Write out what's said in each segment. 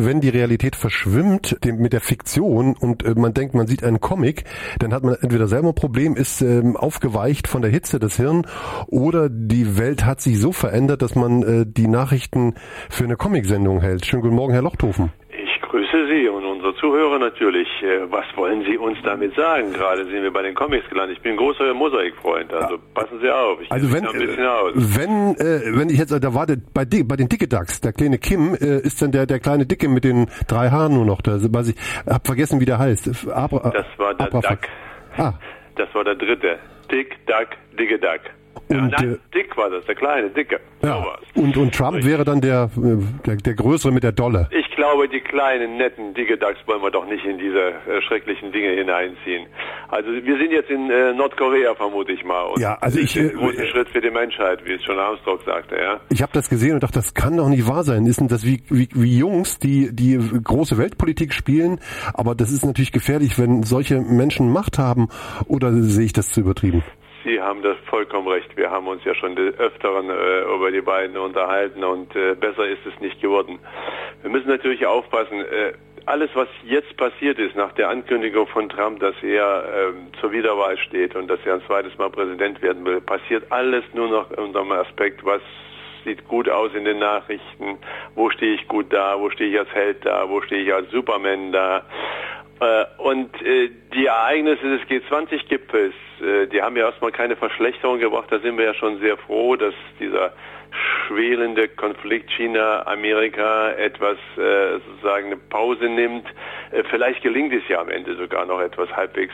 wenn die Realität verschwimmt mit der Fiktion und man denkt, man sieht einen Comic, dann hat man entweder selber ein Problem, ist aufgeweicht von der Hitze des Hirns, oder die Welt hat sich so verändert, dass man die Nachrichten für eine Comicsendung hält. Schönen guten Morgen, Herr Lochthofen. Ich grüße Sie und unsere Zuhörer natürlich. Was wollen Sie uns damit sagen? Gerade sind wir bei den Comics gelandet. Ich bin ein großer Mosaikfreund, also passen Sie auf. Ich also wenn ich jetzt erwarte, bei den Dicke Ducks, der kleine Kim, ist dann der kleine Dicke mit den 3 Haaren nur noch da. Ich habe vergessen, wie der heißt. Das war der Duck. Das war der dritte. Dick, Duck, Dicke Duck. Ja, nein, Dick war das, der kleine, Dicke. Ja. Und Trump wäre dann der Größere mit der Dolle. Ich glaube, die kleinen, netten Dicke Ducks wollen wir doch nicht in diese schrecklichen Dinge hineinziehen. Also wir sind jetzt in Nordkorea, vermute ich mal. Und ja, also ein großer Schritt für die Menschheit, wie es schon Armstrong sagte, ja. Ich habe das gesehen und dachte, das kann doch nicht wahr sein. Ist denn das wie Jungs, die große Weltpolitik spielen? Aber das ist natürlich gefährlich, wenn solche Menschen Macht haben. Oder sehe ich das zu übertrieben? Sie haben das vollkommen recht. Wir haben uns ja schon des Öfteren über die beiden unterhalten und besser ist es nicht geworden. Wir müssen natürlich aufpassen. Alles, was jetzt passiert ist nach der Ankündigung von Trump, dass er zur Wiederwahl steht und dass er ein zweites Mal Präsident werden will, passiert alles nur noch unter dem Aspekt, was sieht gut aus in den Nachrichten, wo stehe ich gut da, wo stehe ich als Held da, wo stehe ich als Superman da. Und die Ereignisse des G20-Gipfels, die haben ja erstmal keine Verschlechterung gebracht. Da sind wir ja schon sehr froh, dass dieser schwelende Konflikt China-Amerika etwas sozusagen eine Pause nimmt. Vielleicht gelingt es ja am Ende sogar noch etwas halbwegs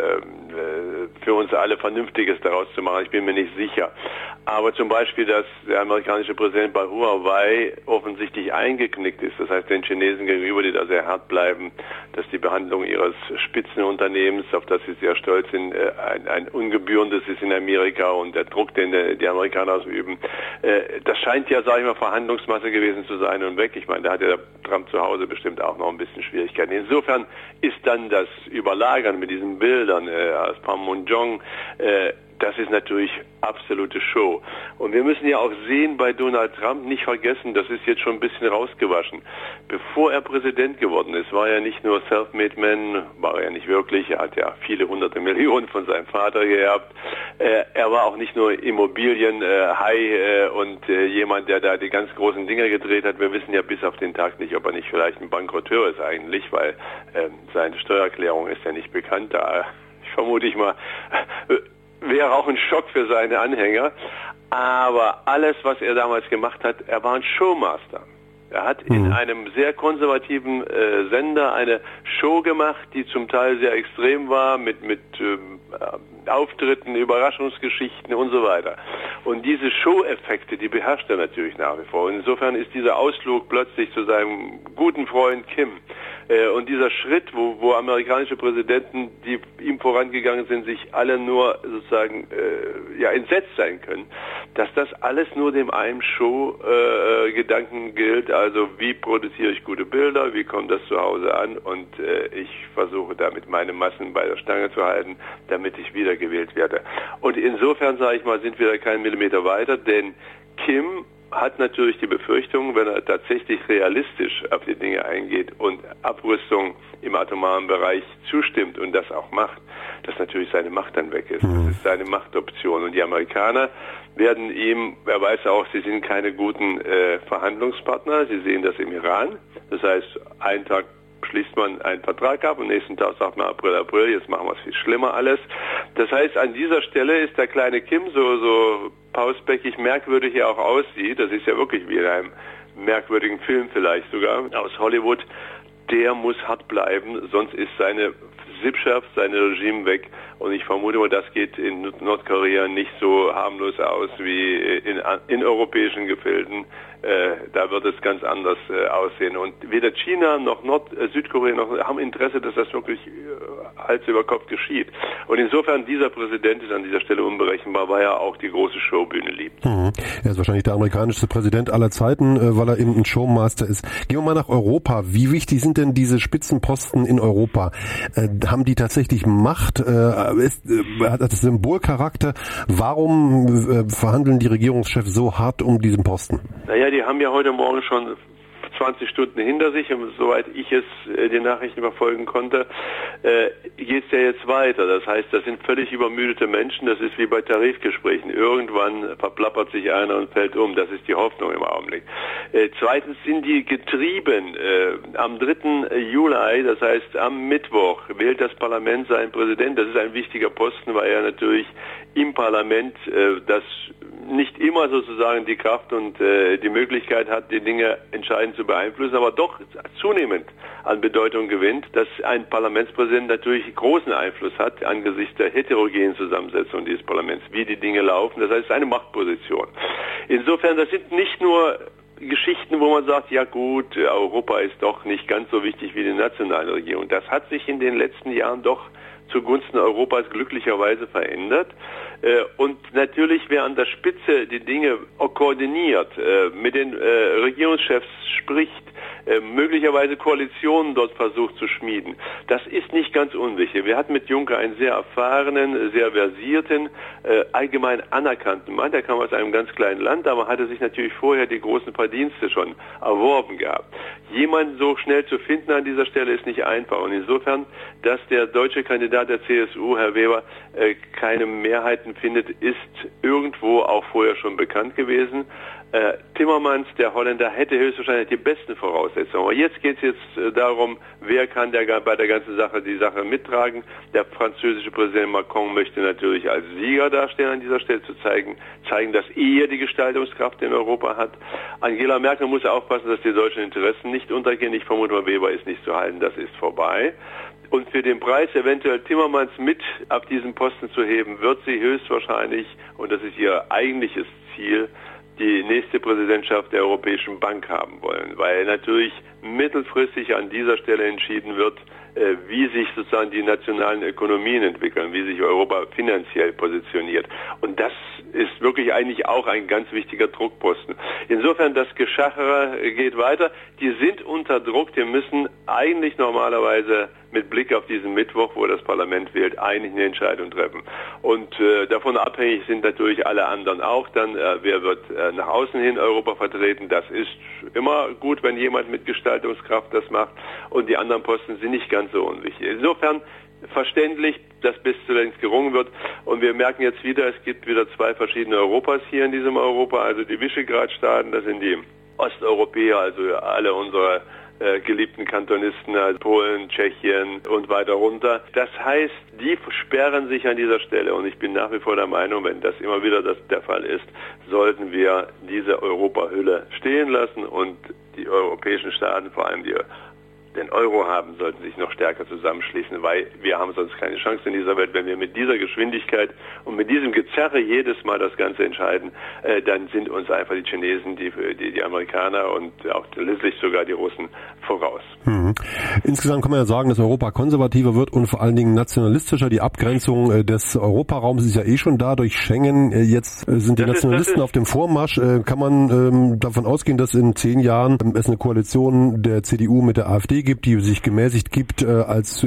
für uns alle Vernünftiges daraus zu machen. Ich bin mir nicht sicher. Aber zum Beispiel, dass der amerikanische Präsident bei Huawei offensichtlich eingeknickt ist, das heißt den Chinesen gegenüber, die da sehr hart bleiben, dass die Behandlung ihres Spitzenunternehmens, auf das sie sehr stolz sind, ein ungebührendes ist in Amerika und der Druck, den die Amerikaner ausüben, das scheint ja, sage ich mal, Verhandlungsmasse gewesen zu sein und weg. Ich meine, da hat ja Trump zu Hause bestimmt auch noch ein bisschen Schwierigkeiten. Insofern ist dann das Überlagern mit diesen Bildern aus Panmunjom, das ist natürlich absolute Show. Und wir müssen ja auch sehen bei Donald Trump, nicht vergessen, das ist jetzt schon ein bisschen rausgewaschen. Bevor er Präsident geworden ist, war er nicht nur Self-Made Man, war er nicht wirklich, er hat ja viele hunderte Millionen von seinem Vater geerbt. Er war auch nicht nur Immobilien-High und jemand, der da die ganz großen Dinge gedreht hat. Wir wissen ja bis auf den Tag nicht, ob er nicht vielleicht ein Bankrotteur ist eigentlich, weil seine Steuererklärung ist ja nicht bekannt. Da vermute ich mal, wäre auch ein Schock für seine Anhänger. Aber alles, was er damals gemacht hat, er war ein Showmaster. Er hat in einem sehr konservativen Sender eine Show gemacht, die zum Teil sehr extrem war, mit Auftritten, Überraschungsgeschichten und so weiter. Und diese Show-Effekte, die beherrscht er natürlich nach wie vor. Und insofern ist dieser Ausflug plötzlich zu seinem guten Freund Kim und dieser Schritt, wo amerikanische Präsidenten, die ihm vorangegangen sind, sich alle nur sozusagen entsetzt sein können, dass das alles nur dem einen Show-Gedanken gilt. Also wie produziere ich gute Bilder, wie kommt das zu Hause an und ich versuche damit meine Massen bei der Stange zu halten, damit ich wiedergewählt werde. Und insofern, sage ich mal, sind wir da keinen Millimeter weiter, denn Kim hat natürlich die Befürchtung, wenn er tatsächlich realistisch auf die Dinge eingeht und Abrüstung im atomaren Bereich zustimmt und das auch macht, dass natürlich seine Macht dann weg ist. Das ist seine Machtoption. Und die Amerikaner werden ihm, wer weiß auch, sie sind keine guten Verhandlungspartner. Sie sehen das im Iran. Das heißt, einen Tag schließt man einen Vertrag ab und nächsten Tag sagt man April, jetzt machen wir es viel schlimmer alles. Das heißt, an dieser Stelle ist der kleine Kim so pausbäckig merkwürdig er auch aussieht, das ist ja wirklich wie in einem merkwürdigen Film vielleicht sogar aus Hollywood, der muss hart bleiben, sonst ist seine Sippschaft, sein Regime weg und ich vermute mal, das geht in Nordkorea nicht so harmlos aus wie in europäischen Gefilden. Da wird es ganz anders aussehen. Und weder China noch Südkorea noch haben Interesse, dass das wirklich Hals über Kopf geschieht. Und insofern, dieser Präsident ist an dieser Stelle unberechenbar, weil er auch die große Showbühne liebt. Er ist wahrscheinlich der amerikanischste Präsident aller Zeiten, weil er eben ein Showmaster ist. Gehen wir mal nach Europa. Wie wichtig sind denn diese Spitzenposten in Europa? Haben die tatsächlich Macht? Hat das Symbolcharakter? Warum verhandeln die Regierungschefs so hart um diesen Posten? Naja, die haben ja heute Morgen schon 20 Stunden hinter sich und soweit ich es die Nachrichten verfolgen konnte, geht es ja jetzt weiter. Das heißt, das sind völlig übermüdete Menschen, das ist wie bei Tarifgesprächen. Irgendwann verplappert sich einer und fällt um. Das ist die Hoffnung im Augenblick. Zweitens sind die getrieben. Am 3. Juli, das heißt am Mittwoch, wählt das Parlament seinen Präsidenten. Das ist ein wichtiger Posten, weil er natürlich im Parlament das nicht immer sozusagen die Kraft und die Möglichkeit hat, die Dinge entscheidend zu beeinflussen, aber doch zunehmend an Bedeutung gewinnt, dass ein Parlamentspräsident natürlich großen Einfluss hat angesichts der heterogenen Zusammensetzung dieses Parlaments, wie die Dinge laufen. Das heißt, es ist eine Machtposition. Insofern, das sind nicht nur Geschichten, wo man sagt, ja gut, Europa ist doch nicht ganz so wichtig wie die nationale Regierung. Das hat sich in den letzten Jahren doch zugunsten Europas glücklicherweise verändert. Und natürlich, wer an der Spitze die Dinge koordiniert, mit den Regierungschefs spricht, möglicherweise Koalitionen dort versucht zu schmieden. Das ist nicht ganz unwichtig. Wir hatten mit Juncker einen sehr erfahrenen, sehr versierten, allgemein anerkannten Mann. Der kam aus einem ganz kleinen Land, aber hatte sich natürlich vorher die großen Verdienste schon erworben gehabt. Jemanden so schnell zu finden an dieser Stelle ist nicht einfach. Und insofern, dass der deutsche Kandidat der CSU, Herr Weber, keine Mehrheiten findet, ist irgendwo auch vorher schon bekannt gewesen. Timmermans, der Holländer, hätte höchstwahrscheinlich die besten Voraussetzungen. Aber jetzt geht es darum, wer kann bei der ganzen Sache die Sache mittragen. Der französische Präsident Macron möchte natürlich als Sieger dastehen an dieser Stelle, zu zeigen, dass er die Gestaltungskraft in Europa hat. Angela Merkel muss aufpassen, dass die deutschen Interessen nicht untergehen. Ich vermute mal, Weber ist nicht zu halten, das ist vorbei. Und für den Preis eventuell Timmermans mit auf diesen Posten zu heben, wird sie höchstwahrscheinlich, und das ist ihr eigentliches Ziel, die nächste Präsidentschaft der Europäischen Bank haben wollen, weil natürlich mittelfristig an dieser Stelle entschieden wird, wie sich sozusagen die nationalen Ökonomien entwickeln, wie sich Europa finanziell positioniert. Und das ist wirklich eigentlich auch ein ganz wichtiger Druckposten. Insofern, das Geschachere geht weiter. Die sind unter Druck, die müssen eigentlich normalerweise mit Blick auf diesen Mittwoch, wo das Parlament wählt, eigentlich eine Entscheidung treffen. Und davon abhängig sind natürlich alle anderen auch dann. Wer wird nach außen hin Europa vertreten? Das ist immer gut, wenn jemand mit Gestaltungskraft das macht. Und die anderen Posten sind nicht ganz so unwichtig. Insofern verständlich, dass bis zuletzt gerungen wird. Und wir merken jetzt wieder, es gibt wieder zwei verschiedene Europas hier in diesem Europa. Also die Visegrad-Staaten, das sind die Osteuropäer, also alle unsere geliebten Kantonisten, also Polen, Tschechien und weiter runter. Das heißt, die sperren sich an dieser Stelle und ich bin nach wie vor der Meinung, wenn das immer wieder der Fall ist, sollten wir diese Europahülle stehen lassen und die europäischen Staaten, vor allem die den Euro haben, sollten sich noch stärker zusammenschließen, weil wir haben sonst keine Chance in dieser Welt. Wenn wir mit dieser Geschwindigkeit und mit diesem Gezerre jedes Mal das Ganze entscheiden, dann sind uns einfach die Chinesen, die Amerikaner und auch letztlich sogar die Russen voraus. Insgesamt kann man ja sagen, dass Europa konservativer wird und vor allen Dingen nationalistischer. Die Abgrenzung des Europaraums ist ja eh schon da durch Schengen. Jetzt sind die Nationalisten auf dem Vormarsch. Kann man davon ausgehen, dass in 10 Jahren es eine Koalition der CDU mit der AfD gibt, die sich gemäßigt gibt als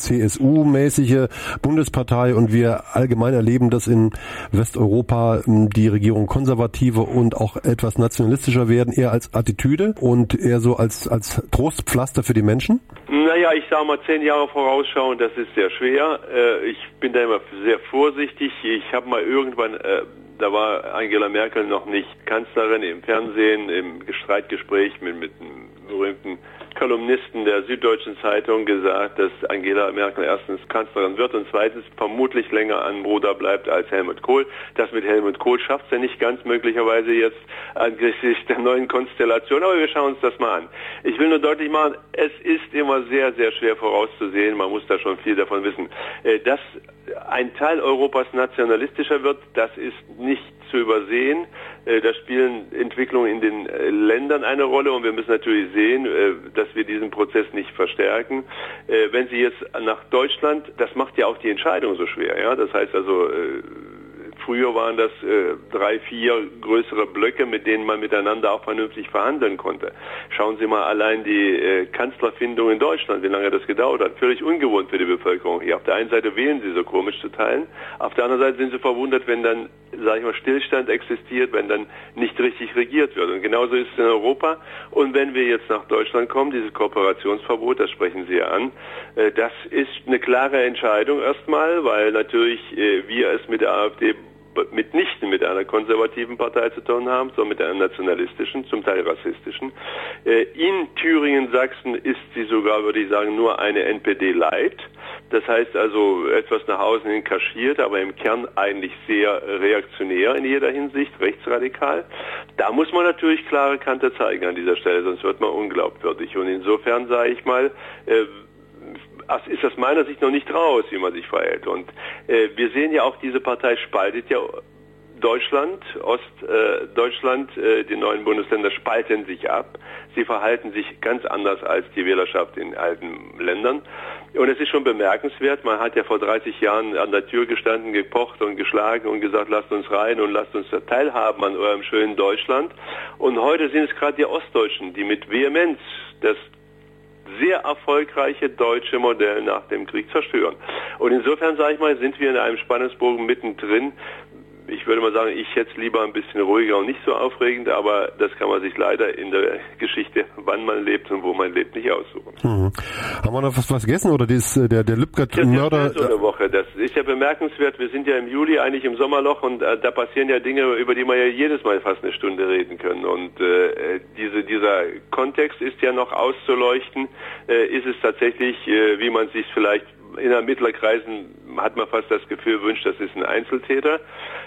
CSU-mäßige Bundespartei und wir allgemein erleben, dass in Westeuropa die Regierungen konservativer und auch etwas nationalistischer werden, eher als Attitüde und eher so als Trostpflaster für die Menschen? Naja, ich sage mal 10 Jahre vorausschauen, das ist sehr schwer. Ich bin da immer sehr vorsichtig. Ich habe mal irgendwann da war Angela Merkel noch nicht Kanzlerin, im Fernsehen, im Streitgespräch mit einem berühmten Kolumnisten der Süddeutschen Zeitung gesagt, dass Angela Merkel erstens Kanzlerin wird und zweitens vermutlich länger an Bruder bleibt als Helmut Kohl. Das mit Helmut Kohl schafft sie nicht ganz möglicherweise jetzt angesichts der neuen Konstellation, aber wir schauen uns das mal an. Ich will nur deutlich machen, es ist immer sehr, sehr schwer vorauszusehen, man muss da schon viel davon wissen, dass ein Teil Europas nationalistischer wird, das ist nicht zu übersehen. Da spielen Entwicklungen in den Ländern eine Rolle und wir müssen natürlich sehen, dass wir diesen Prozess nicht verstärken. Wenn Sie jetzt nach Deutschland, das macht ja auch die Entscheidung so schwer. Ja, das heißt also, Früher waren das 3, 4 größere Blöcke, mit denen man miteinander auch vernünftig verhandeln konnte. Schauen Sie mal allein die Kanzlerfindung in Deutschland, wie lange das gedauert hat. Völlig ungewohnt für die Bevölkerung hier. Auf der einen Seite wählen sie so komisch zu teilen, auf der anderen Seite sind sie verwundert, wenn dann, sage ich mal, Stillstand existiert, wenn dann nicht richtig regiert wird. Und genauso ist es in Europa. Und wenn wir jetzt nach Deutschland kommen, dieses Kooperationsverbot, das sprechen Sie ja an, das ist eine klare Entscheidung erstmal, weil natürlich wir es mit der AfD mitnichten mit einer konservativen Partei zu tun haben, sondern mit einer nationalistischen, zum Teil rassistischen. In Thüringen, Sachsen ist sie sogar, würde ich sagen, nur eine NPD-Light. Das heißt also etwas nach außen hin kaschiert, aber im Kern eigentlich sehr reaktionär in jeder Hinsicht, rechtsradikal. Da muss man natürlich klare Kante zeigen an dieser Stelle, sonst wird man unglaubwürdig. Und insofern sage ich mal, ist aus meiner Sicht noch nicht raus, wie man sich verhält. Und wir sehen ja auch, diese Partei spaltet ja Deutschland, Ostdeutschland, die neuen Bundesländer spalten sich ab. Sie verhalten sich ganz anders als die Wählerschaft in alten Ländern. Und es ist schon bemerkenswert, man hat ja vor 30 Jahren an der Tür gestanden, gepocht und geschlagen und gesagt, lasst uns rein und lasst uns teilhaben an eurem schönen Deutschland. Und heute sind es gerade die Ostdeutschen, die mit Vehemenz das sehr erfolgreiche deutsche Modell nach dem Krieg zerstören. Und insofern, sage ich mal, sind wir in einem Spannungsbogen mittendrin. Ich würde mal sagen, ich hätte es lieber ein bisschen ruhiger und nicht so aufregend, aber das kann man sich leider in der Geschichte, wann man lebt und wo man lebt, nicht aussuchen. Haben wir noch was vergessen oder der Lübcke-Mörder? So eine Woche. Das ist ja bemerkenswert. Wir sind ja im Juli, eigentlich im Sommerloch, und da passieren ja Dinge, über die wir ja jedes Mal fast eine Stunde reden können. Und dieser Kontext ist ja noch auszuleuchten. Ist es tatsächlich, wie man sich vielleicht in Ermittlerkreisen hat man fast das Gefühl, wünscht, das ist ein Einzeltäter.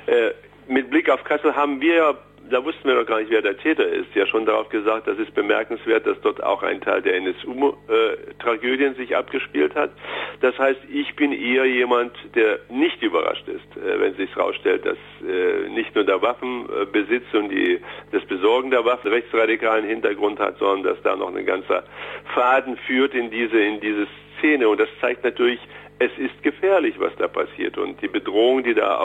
Mit Blick auf Kassel haben wir, da wussten wir noch gar nicht, wer der Täter ist, ja schon darauf gesagt, das ist bemerkenswert, dass dort auch ein Teil der NSU-Tragödien sich abgespielt hat. Das heißt, ich bin eher jemand, der nicht überrascht ist, wenn sich rausstellt, dass nicht nur der Waffenbesitz und das Besorgen der Waffen rechtsradikalen Hintergrund hat, sondern dass da noch ein ganzer Faden führt in diese Szene. Und das zeigt natürlich, es ist gefährlich, was da passiert. Und die Bedrohungen, die da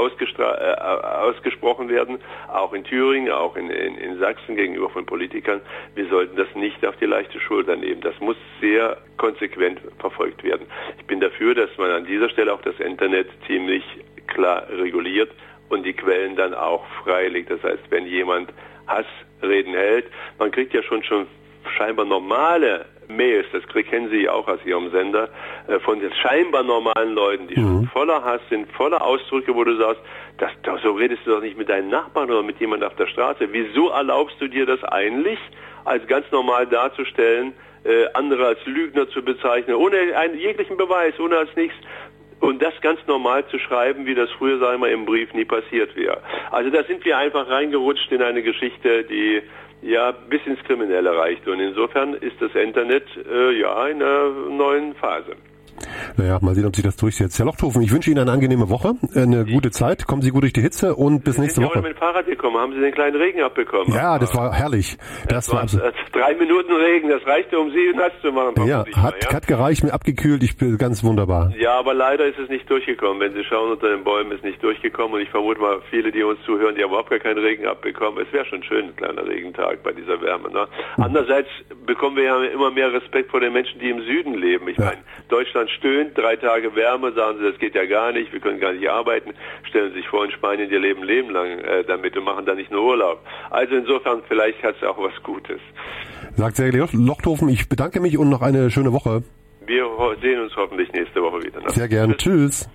ausgesprochen werden, auch in Thüringen, auch in Sachsen gegenüber von Politikern, wir sollten das nicht auf die leichte Schulter nehmen. Das muss sehr konsequent verfolgt werden. Ich bin dafür, dass man an dieser Stelle auch das Internet ziemlich klar reguliert und die Quellen dann auch freilegt. Das heißt, wenn jemand Hassreden hält, man kriegt ja schon scheinbar normale Mails, das kennen Sie ja auch aus Ihrem Sender, von den scheinbar normalen Leuten, die schon voller Hass sind, voller Ausdrücke, wo du sagst, so redest du doch nicht mit deinen Nachbarn oder mit jemandem auf der Straße. Wieso erlaubst du dir das eigentlich, als ganz normal darzustellen, andere als Lügner zu bezeichnen, ohne jeglichen Beweis, ohne als nichts? Und das ganz normal zu schreiben, wie das früher, sagen wir, im Brief nie passiert wäre. Also da sind wir einfach reingerutscht in eine Geschichte, die bis ins Kriminelle reicht. Und insofern ist das Internet in einer neuen Phase. Naja, mal sehen, ob sich das durchsetzt. Herr Lochthofen, ich wünsche Ihnen eine angenehme Woche, eine gute Zeit. Kommen Sie gut durch die Hitze und bis nächste Woche. Sie sind ja mit dem Fahrrad gekommen. Haben Sie den kleinen Regen abbekommen? Ja, das war herrlich. Das war 3 Minuten Regen, das reichte, um Sie nass zu machen. Ja, hat gereicht, mir abgekühlt, ich bin ganz wunderbar. Ja, aber leider ist es nicht durchgekommen. Wenn Sie schauen, unter den Bäumen ist nicht durchgekommen, und ich vermute mal, viele, die uns zuhören, die haben überhaupt gar keinen Regen abbekommen. Es wäre schon schön, ein kleiner Regentag bei dieser Wärme. Ne? Andererseits bekommen wir ja immer mehr Respekt vor den Menschen, die im Süden leben. Ich meine, Deutschland stöhnt, 3 Tage Wärme, sagen sie, das geht ja gar nicht, wir können gar nicht arbeiten. Stellen Sie sich vor, in Spanien, die leben Leben lang damit und machen da nicht nur Urlaub. Also insofern, vielleicht hat es auch was Gutes. Sagt Sergej Lochthofen, ich bedanke mich und noch eine schöne Woche. Wir sehen uns hoffentlich nächste Woche wieder. Sehr gern. Tschüss.